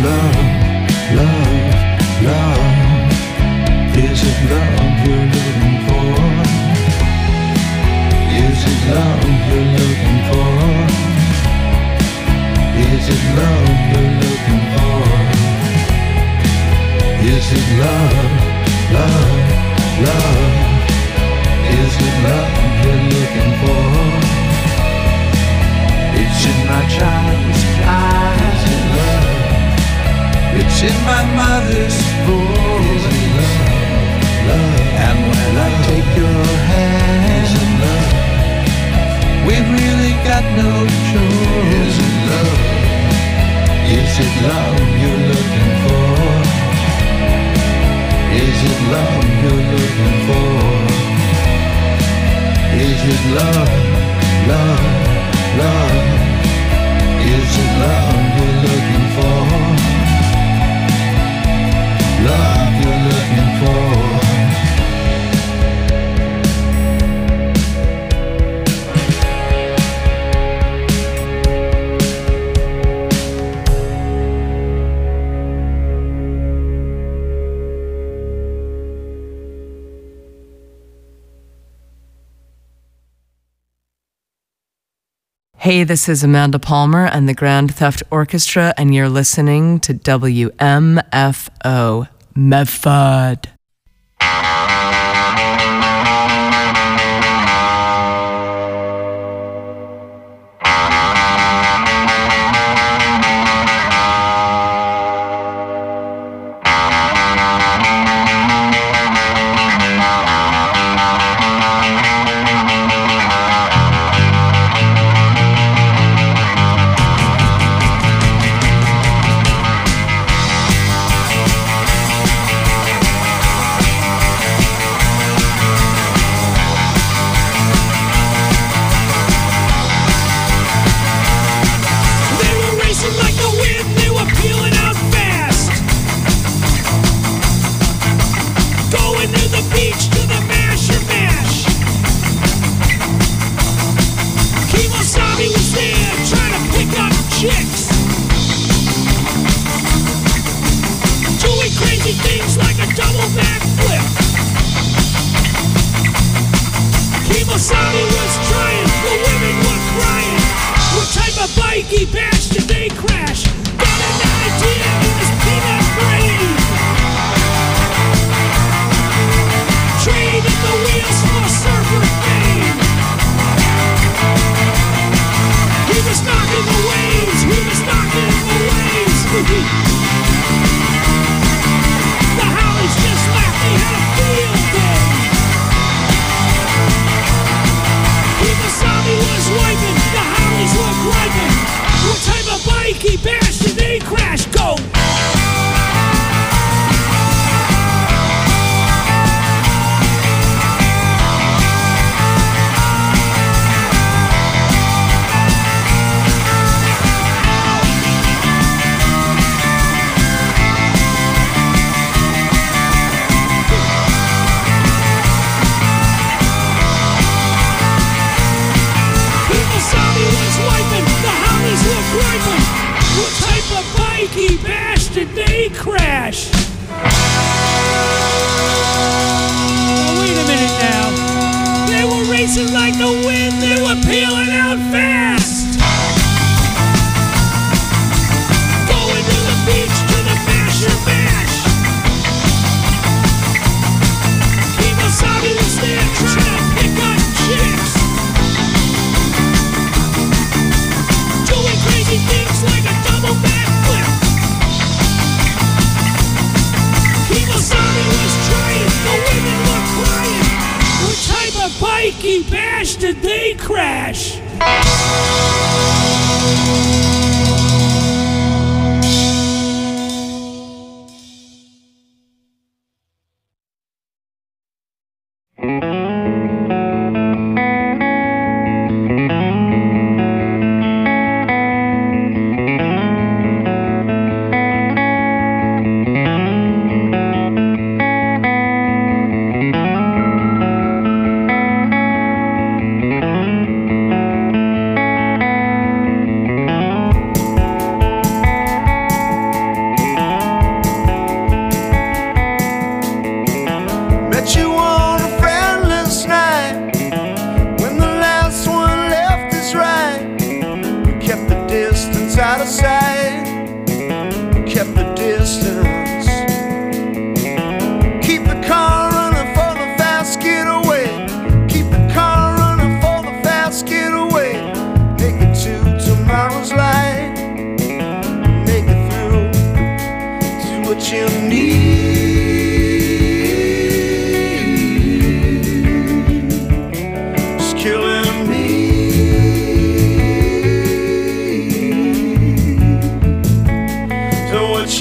love, love, love? Is it love you're looking for? Is it love you're looking for? Is it love you're looking for? Is it love, love, love? Is it love you're looking for? It's in my child's eyes. Is it love? It's in my mother's voice. Is it love, love? And when I take your hand, is it love? We've really got no choice. Is it love? Is it love you're looking for? Is it love you're looking for? Is it love, love, love? Is it love you're looking for? Love you're looking for? Hey, this is Amanda Palmer and the Grand Theft Orchestra, and you're listening to WMFO Medford.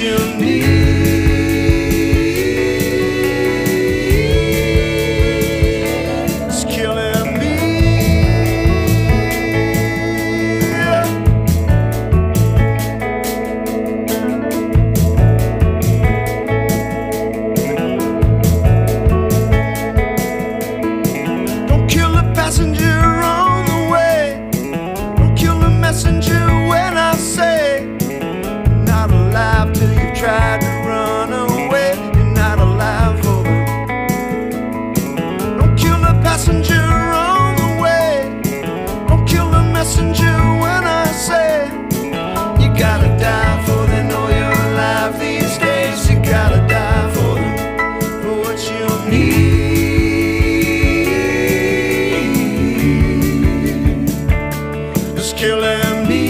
you need is killing me. Don't kill the passenger on the way. Don't kill the messenger when I say you're not alive till you've tried to run away. You're not alive for them. Don't kill the passenger on the way. Don't kill the messenger when I say you gotta die for they know you're alive these days. You gotta die for them, for what you need is killing me.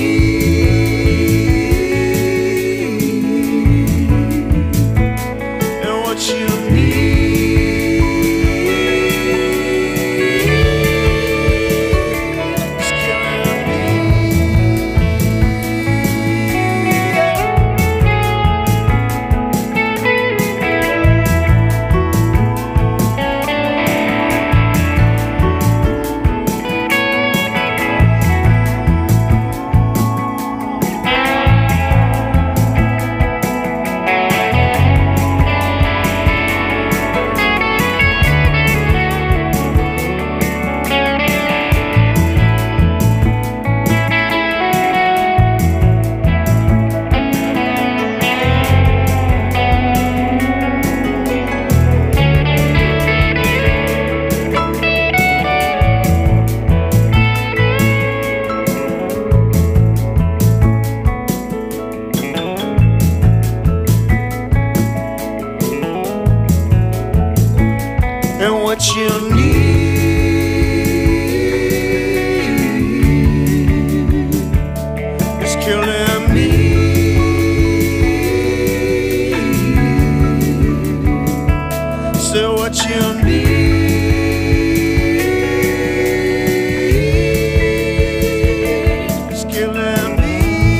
And what you need is killing me. And what you need is killing me. So what you need is killing me.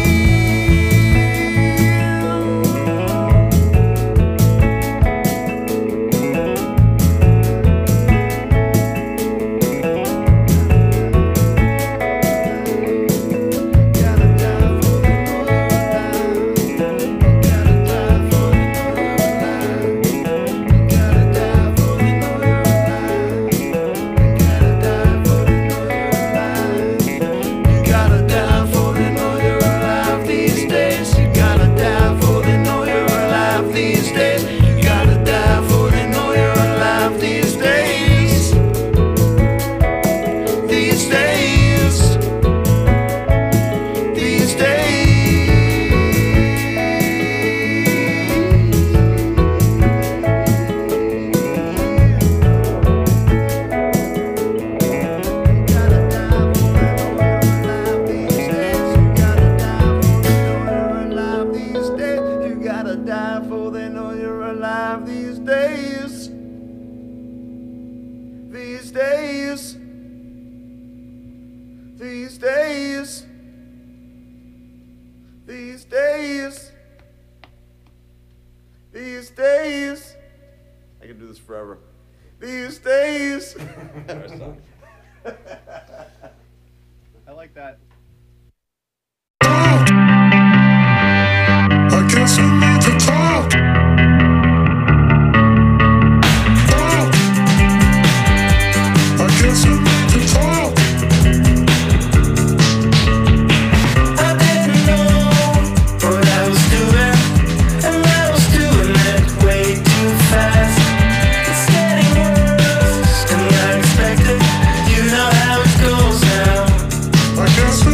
These days, I can do this forever. These days. I like that. I guess we need to talk. I guess we need to talk. I didn't know what I was doing, and I was doing it way too fast. It's getting worse than I expected. You know how it goes now. I guess we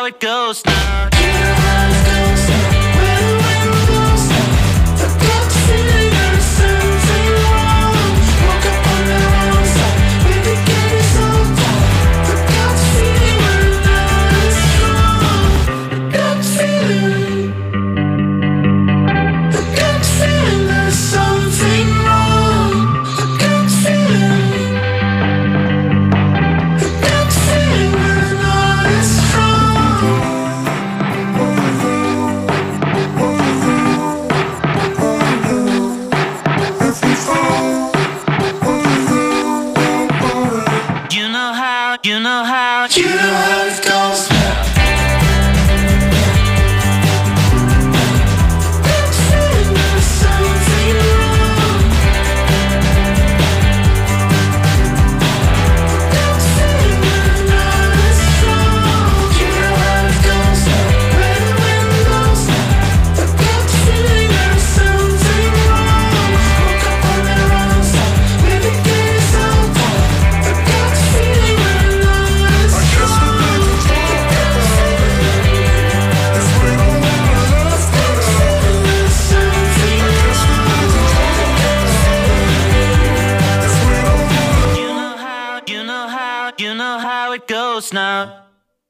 it goes now. Now.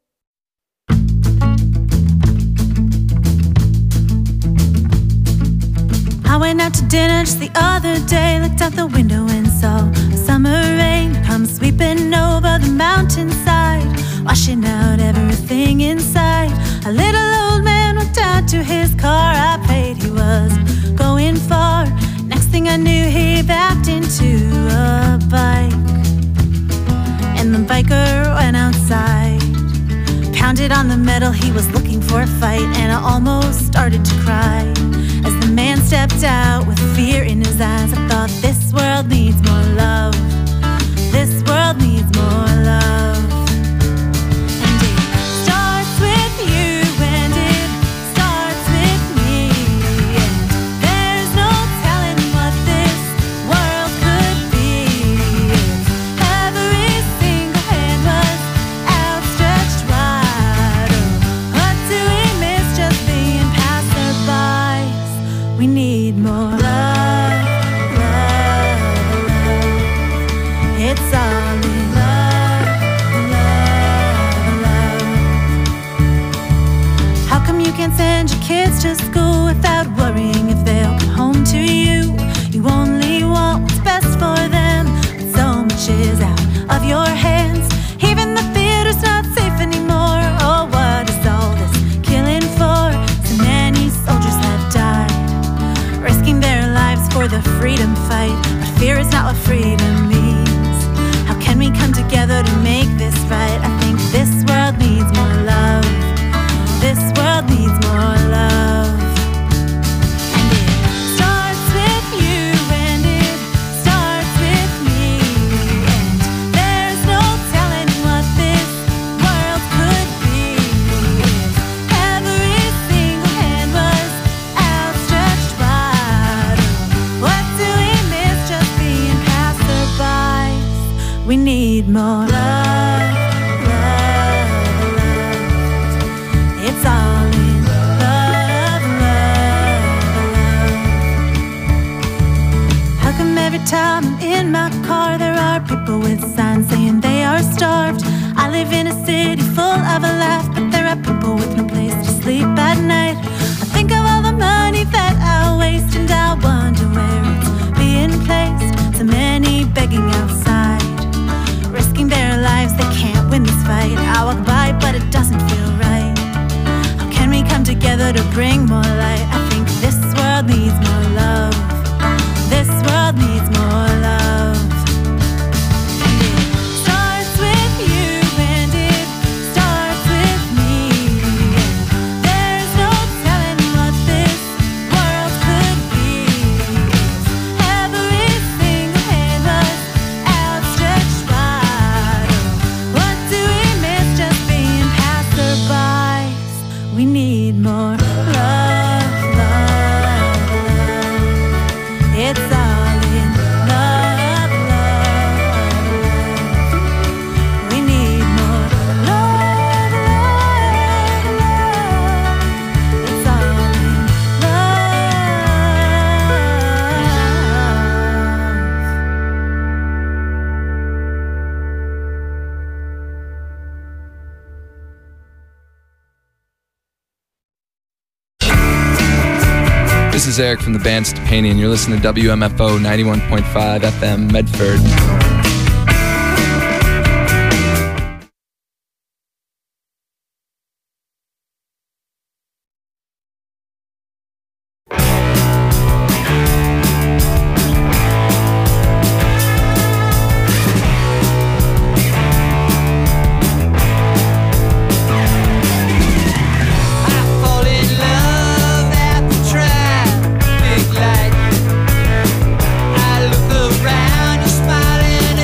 I went out to dinner just the other day, looked out the window and saw summer rain come sweeping over the mountainside, washing out everything inside. A little old man walked out to his car. I prayed he wasn't going far. Next thing I knew, he backed into a bike, and the biker went outside, pounded on the metal. He was looking for a fight, and I almost started to cry as the man stepped out with fear in his eyes. I thought, this world needs more love. This world needs more love. And it starts with you, and it starts with me, and there's no telling what this world could be if every single hand was outstretched wide. Oh, what do we miss just being passerbys? We need more love, love, love. It's all in love, love, love. How come you can't send your kids to school without worrying if they'll come home to you? You only want what's best for them, but so much is out of your hands. Even the theater's not safe anymore. Oh, what is all this killing for? So many soldiers have died, risking their lives for the freedom fight. But fear is not what freedom means. How can we come together to make this right? I think this world needs more love. This world needs more love. And it starts with you, and it starts with me, and there's no telling what this world could be if every single hand was outstretched wide. What do we miss just being passerbys? We need more love, love, love. It's all in love, love, love. How come every time I'm in my car there are people with signs saying they are starved? I live in a city full of a laugh, but there are people with no place to sleep at night. I think of all the money that I waste, and I wonder where it's being placed. So many begging outside, risking their lives, they can't win this fight. I walk by, but it doesn't feel right. How can we come together to bring more light? I think this world needs more love. This world needs more love. And it starts with you, and it starts with me, and there's no telling what this world could be if every single hand was outstretched wide. Oh, what do we miss just being passerbys? We need more love, love, love. is Eric from the band Stepanian. You're listening to WMFO 91.5 FM Medford. Smiling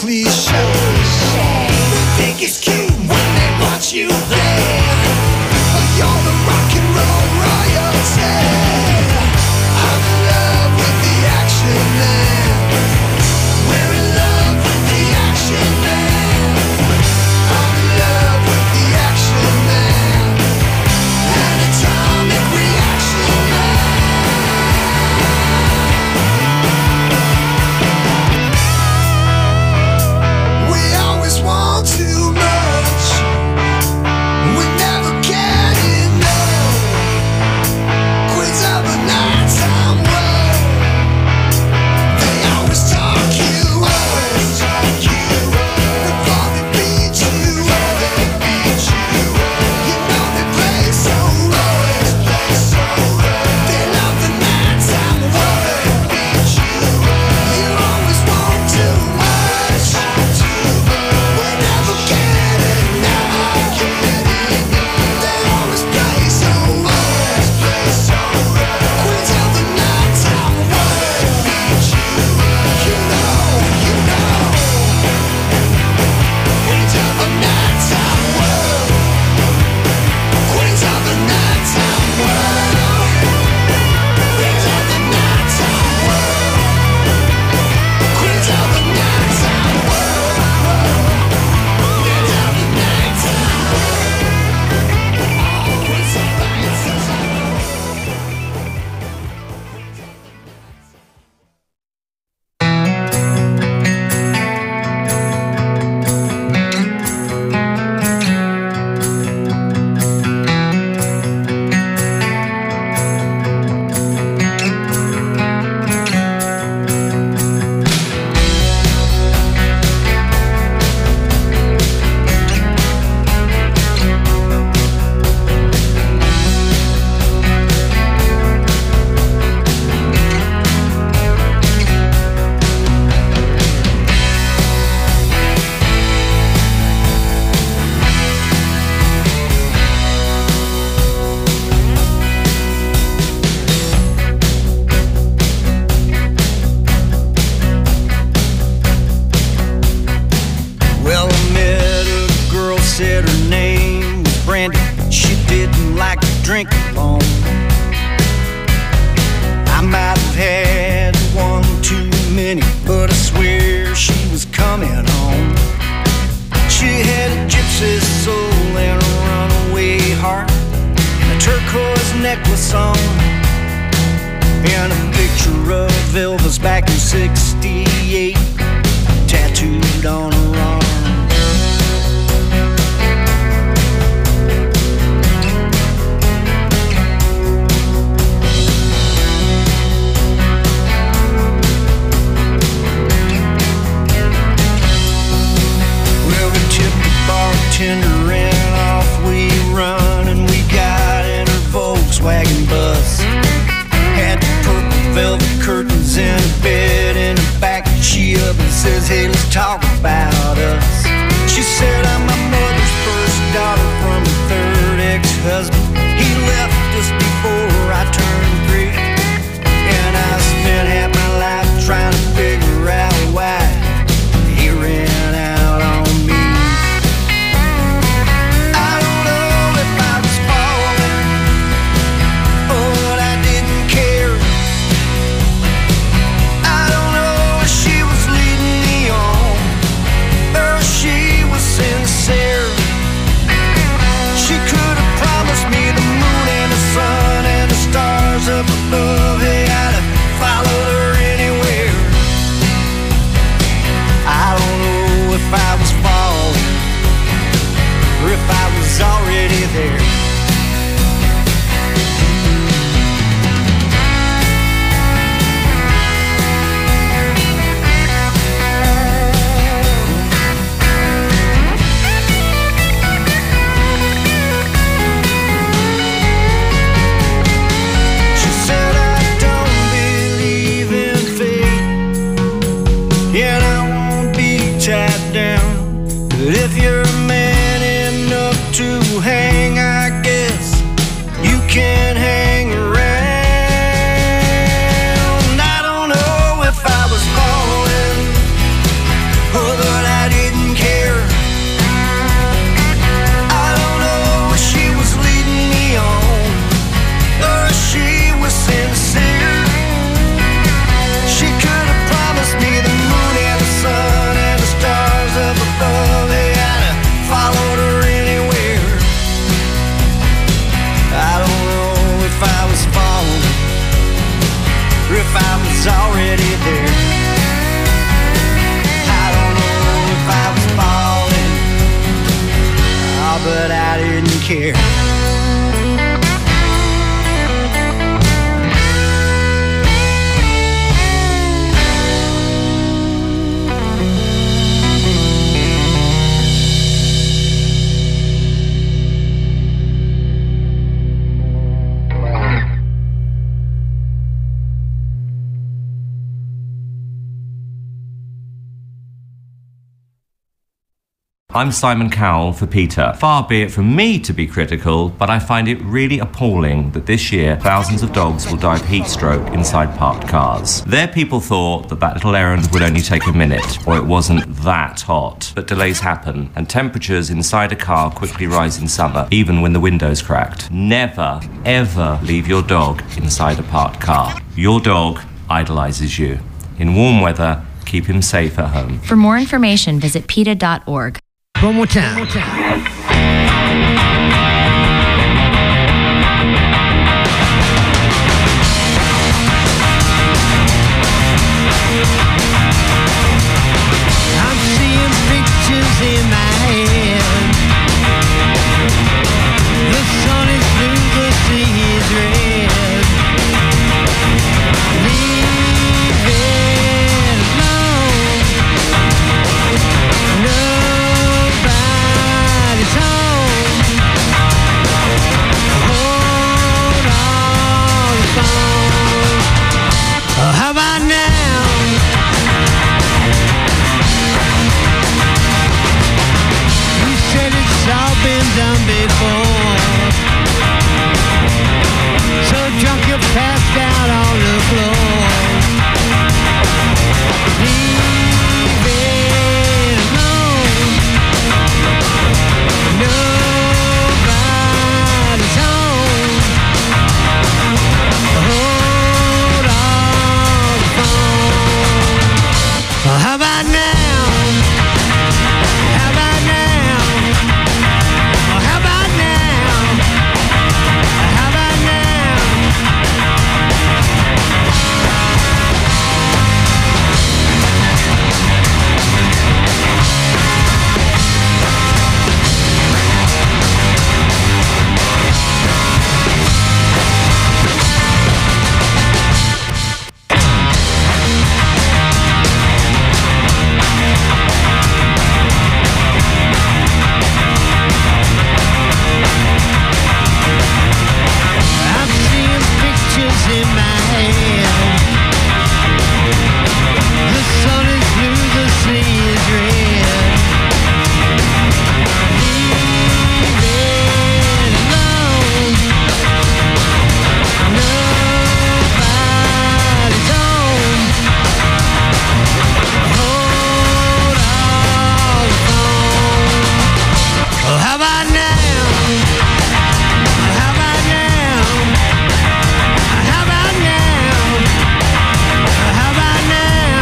cliche. They think it's cute when they watch you there. You're the rock and roll royalty. I'm in love with the action man. We're in love with the action man. I'm in love with the action man. An atomic reaction man. We always want too much. We never get enough. Queens of the nighttime world. They always talk you up. Before they beat you up. You know they play so rough. They love the nighttime world. You always want too much. We never get enough. They always play so rough. Queens of the nighttime world. You know. Queens of the nighttime world. Queens of the nighttime world. Queens of the nighttime world. Queens of the nighttime world. Queens of the nighttime world. Queens of the nighttime world. Well, I met a girl, said her name was Brandy. She didn't like to drink alone. I might have had one too many, but I swear she was coming home. She had a gypsy soul and a runaway heart, and a turquoise necklace on, and a picture of Elvis back in '68 tattooed on her arm. Well, we tipped the bartender and off we run, and we got in her Volkswagen bus. Had the purple velvet curtains and a bed in the back. She up and says, hey, let's talk about us. She said, I'm my mother's first daughter from a third ex-husband. He left us before I turned 3, and I spent half my life trying to figure out why he ran out on me. I don't know if I was falling or what I didn't care. I don't know if she was leading me on or she was sincere. care. I'm Simon Cowell for PETA. Far be it from me to be critical, but I find it really appalling that this year thousands of dogs will die of heat stroke inside parked cars. Their people thought that little errand would only take a minute, or it wasn't that hot. But delays happen, and temperatures inside a car quickly rise in summer, even when the window's cracked. Never, ever leave your dog inside a parked car. Your dog idolizes you. In warm weather, keep him safe at home. For more information, visit PETA.org. One more time. I'm seeing pictures in my head. The sun is blue, the sea is red. Leave it alone. Nobody's home. Hold on the phone. How about now? You said it's all been done before. So drunk you passed out on the floor. Leave it alone. Nobody's home. Hold on the phone. How about now? How about now? How about now? How about now? I'm seeing pictures in my head. The sun is blue, the sea is red. Leave it alone. Nobody's home. Hold on the phone. How about now? How about now? How about now? How about now?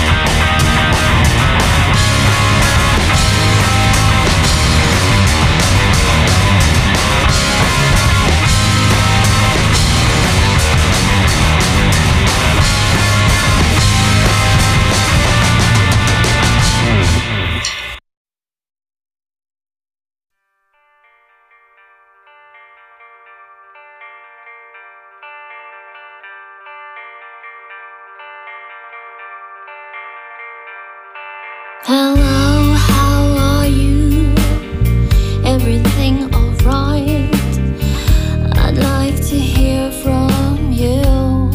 Hello, how are you? Everything alright? I'd like to hear from you.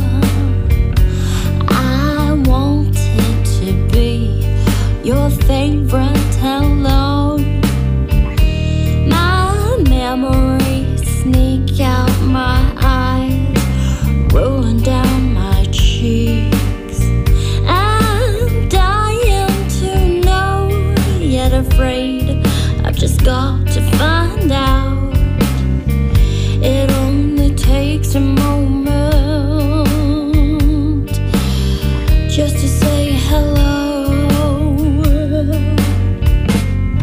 I wanted to be your favorite hello. My memories sneak out my eyes, rolling down my cheeks. I'm dying to know, yet afraid I've just got to find out. It only takes a moment just to say hello.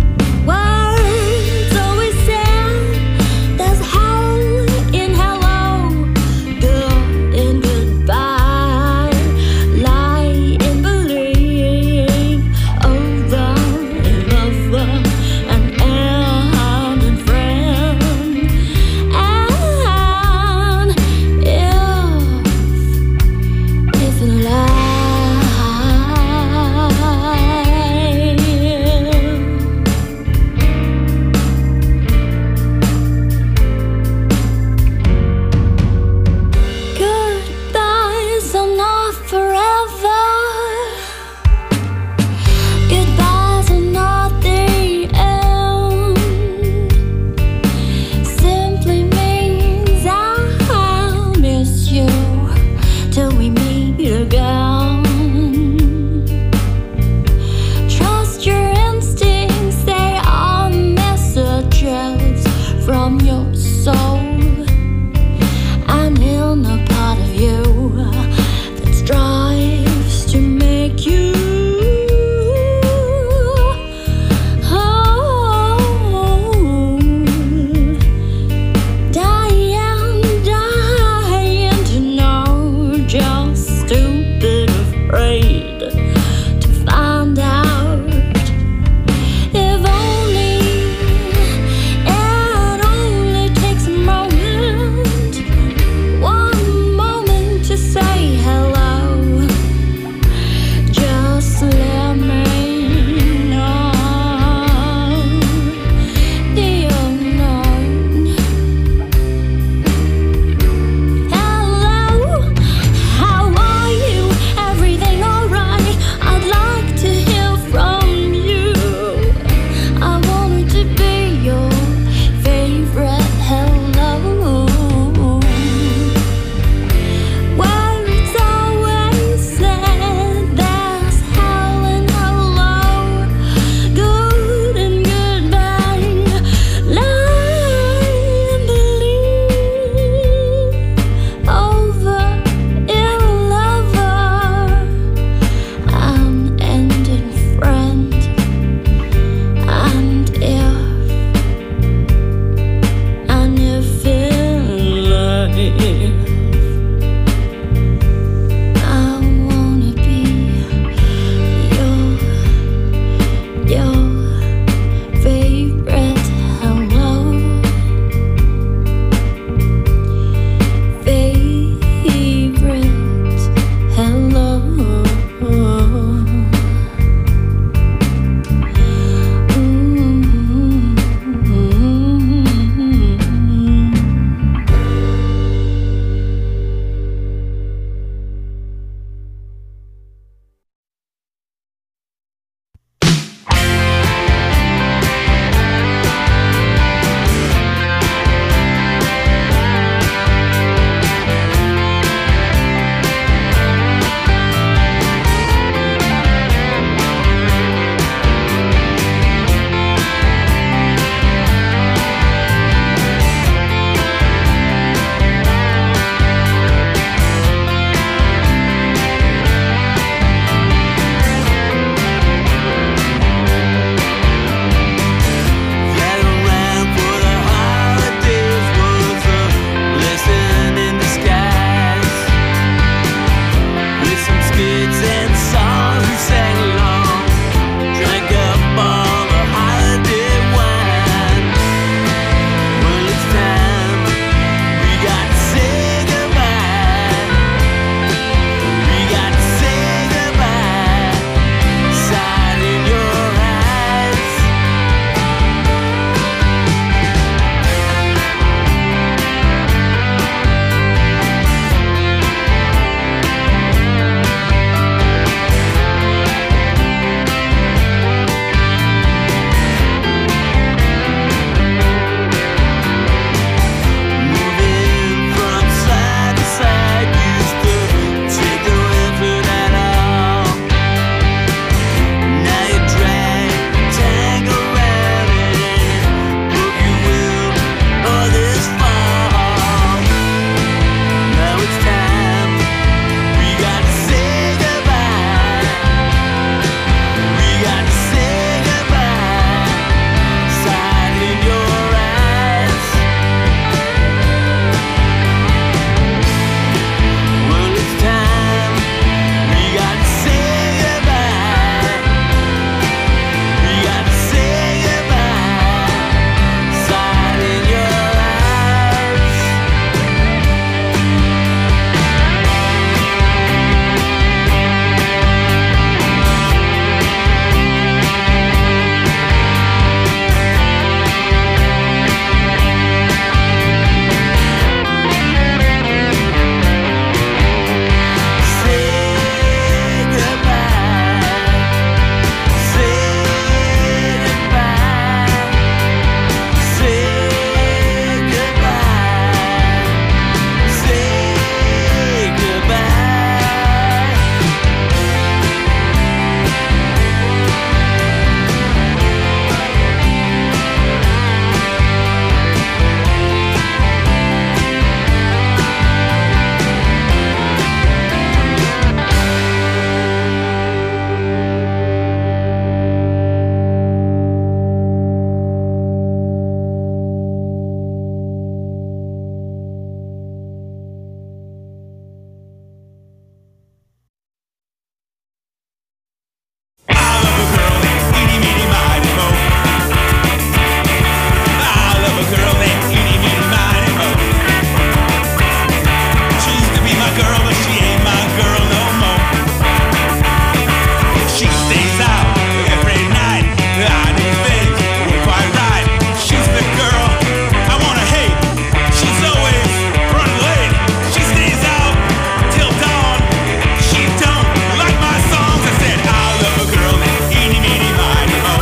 stays out every night. I do things weren't quite right. She's the girl I wanna hate. She's always running late. She stays out till dawn. She don't like my songs. I said I love a girl named Eenie Meenie Miny Mo.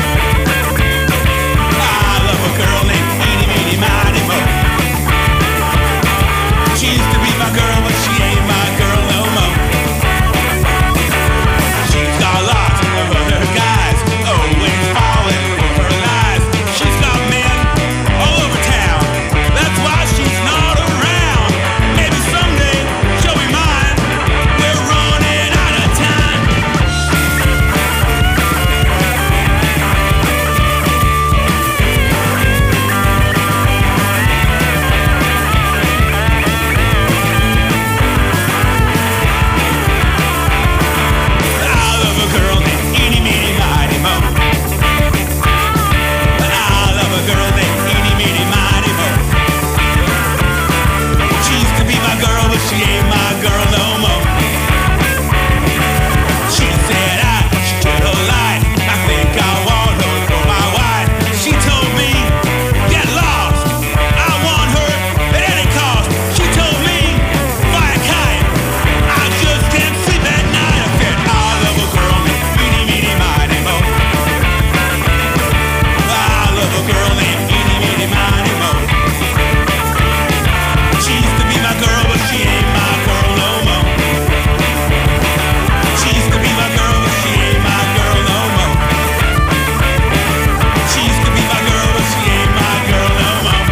I love a girl named Eenie Meenie Miny Mo. She used to be my girl, but she ain't my girl no more. She's got lots of other guys, always falling for her lies. She's got men all over town, that's why she's not around. Maybe someday she'll be mine. We're running out of time. I love a girl named Eenie Meenie Miny Mo. I love a girl named Eenie Meenie Miny Mo. She used to be my girl, but she ain't my girl no more. She said I should get a life. I think I want her for my wife. She told me, get lost. I want her at any cost. She told me, fly a kite. I just can't sleep at night. I said I love a girl named Eenie Meenie Miny Mo. I love a girl named Eenie Meenie Miny Mo. She used to be my girl, but she ain't my girl no more. She used to be my girl, but she ain't my girl no more. She used to be my girl, but she ain't my girl no more.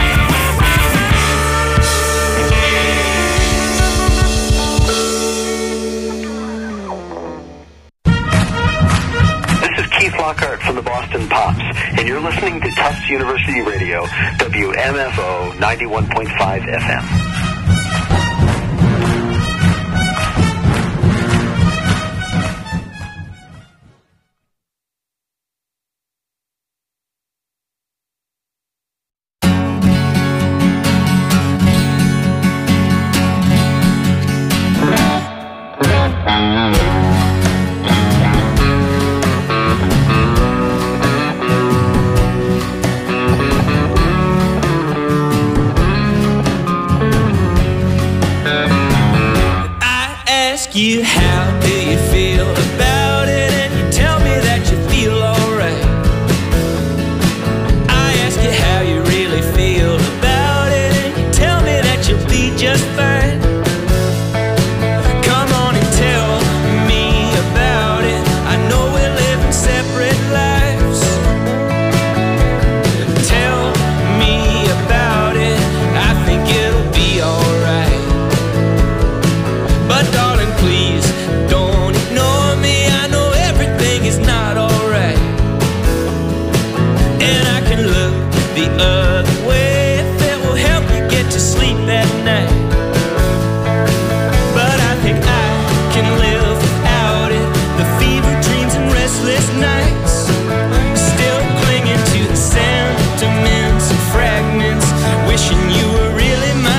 This is Keith Lockhart from the Boston Pops, and you're listening to Tufts University Radio, WMFO 91.5 FM. You, how do you feel about it? And you tell me that you feel alright. I ask you how you really feel about it, and you tell me that you'll be just fine. Come on and tell me about it. I know we're living separate lives. Tell me about it. I think it'll be alright. But darling, please don't ignore me. I know everything is not alright, and I can look the other way if it will help you get to sleep at night. But I think I can live without it. The fever dreams and restless nights, still clinging to the sentiments and fragments, wishing you were really mine.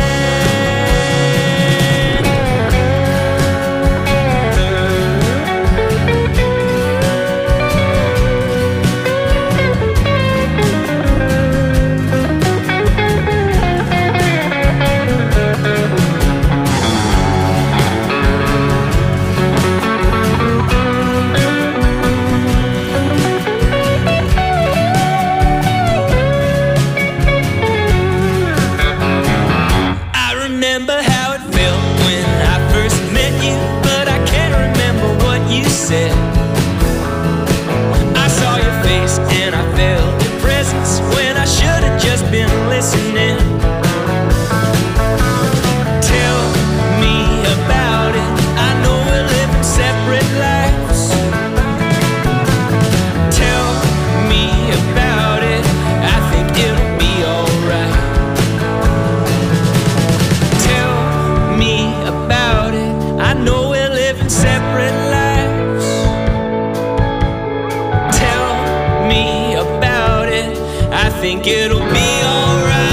think it'll be alright.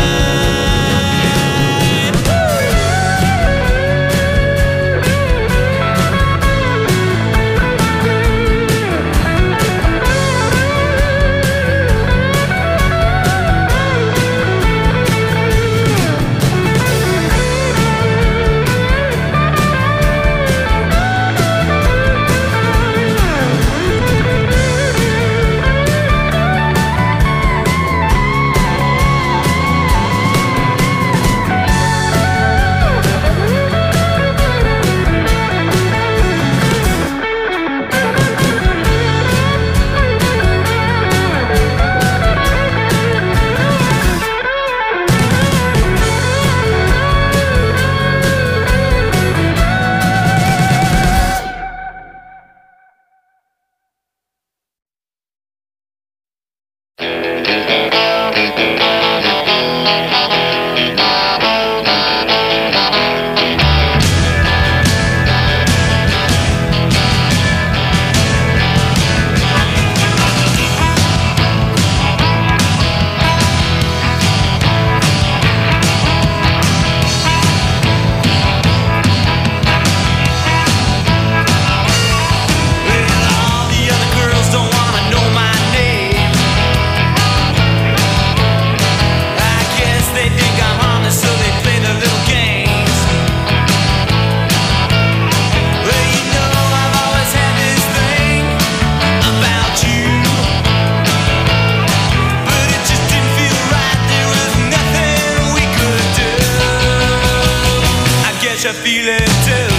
you feel it too.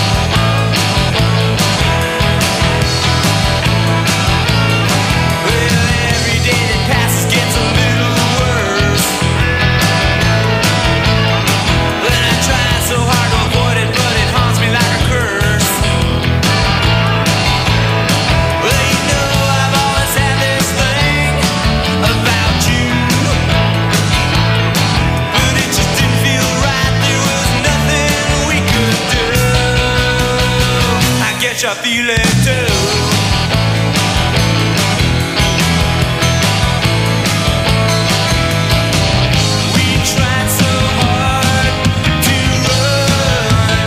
Well, every day that passes gets a little worse. When I try so hard to avoid it, but it haunts me like a curse. Well, you know I've always had this thing about you, but it just didn't feel right. There was nothing we could do. I guess I feel it too. We tried so hard to run,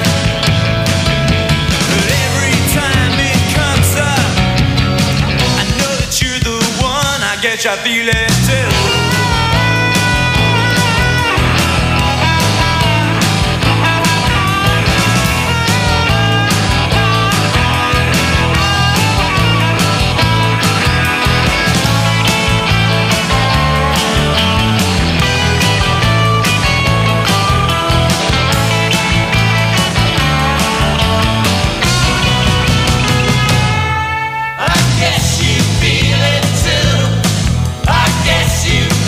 but every time it comes up, I know that you're the one. I guess I feel it too. I guess you feel it too. I guess you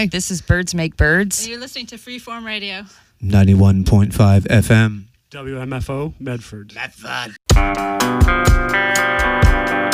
Hi. This is Birds Make Birds. And you're listening to Freeform Radio. 91.5 FM. WMFO, Medford. Medford.